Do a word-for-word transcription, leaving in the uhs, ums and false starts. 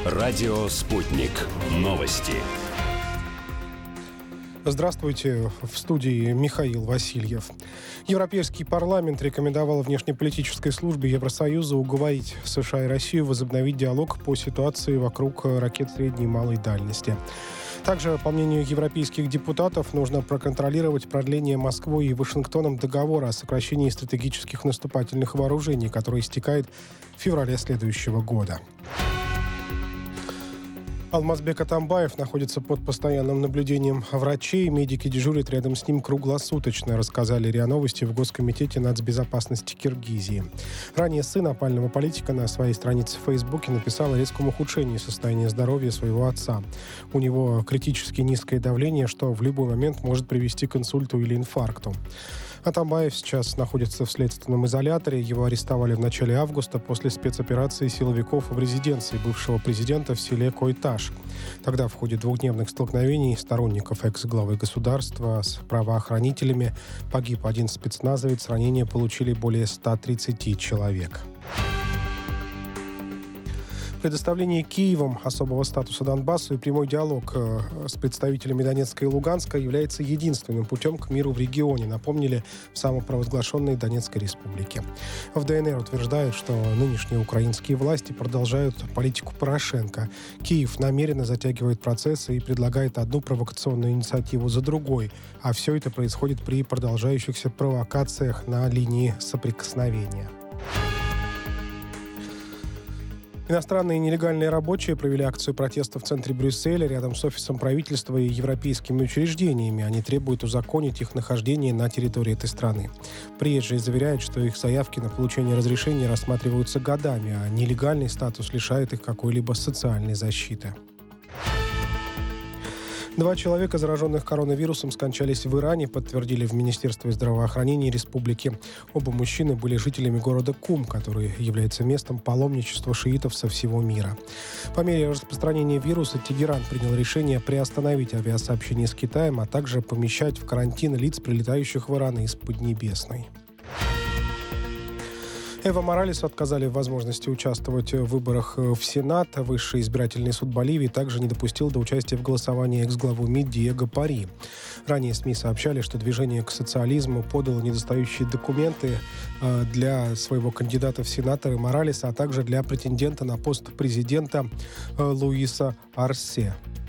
Радио «Спутник». Новости. Здравствуйте, в студии Михаил Васильев. Европейский парламент рекомендовал внешнеполитической службе Евросоюза уговорить США и Россию возобновить диалог по ситуации вокруг ракет средней и малой дальности. Также, по мнению европейских депутатов, нужно проконтролировать продление Москвой и Вашингтоном договора о сокращении стратегических наступательных вооружений, который истекает в феврале следующего года. Алмазбек Атамбаев находится под постоянным наблюдением врачей. Медики дежурят рядом с ним круглосуточно, рассказали РИА Новости в Госкомитете нацбезопасности Киргизии. Ранее сын опального политика на своей странице в Фейсбуке написал о резком ухудшении состояния здоровья своего отца. У него критически низкое давление, что в любой момент может привести к инсульту или инфаркту. Атамбаев сейчас находится в следственном изоляторе. Его арестовали в начале августа после спецоперации силовиков в резиденции бывшего президента в селе Койташ. Тогда в ходе двухдневных столкновений сторонников экс-главы государства с правоохранителями погиб один спецназовец, ранения получили более ста тридцати человек. Предоставление Киевом особого статуса Донбассу и прямой диалог с представителями Донецка и Луганска является единственным путем к миру в регионе, напомнили в самопровозглашенной Донецкой республике. В ДНР утверждают, что нынешние украинские власти продолжают политику Порошенко. Киев намеренно затягивает процессы и предлагает одну провокационную инициативу за другой, а все это происходит при продолжающихся провокациях на линии соприкосновения. Иностранные нелегальные рабочие провели акцию протеста в центре Брюсселя рядом с офисом правительства и европейскими учреждениями. Они требуют узаконить их нахождение на территории этой страны. Приезжие заверяют, что их заявки на получение разрешения рассматриваются годами, а нелегальный статус лишает их какой-либо социальной защиты. Два человека, зараженных коронавирусом, скончались в Иране, подтвердили в Министерстве здравоохранения республики. Оба мужчины были жителями города Кум, который является местом паломничества шиитов со всего мира. По мере распространения вируса Тегеран принял решение приостановить авиасообщение с Китаем, а также помещать в карантин лиц, прилетающих в Иран из Поднебесной. Эво Моралесу отказали в возможности участвовать в выборах в Сенат. Высший избирательный суд Боливии также не допустил до участия в голосовании экс-главу МИД Диего Пари. Ранее СМИ сообщали, что движение к социализму подало недостающие документы для своего кандидата в сенаторы Моралеса, а также для претендента на пост президента Луиса Арсе.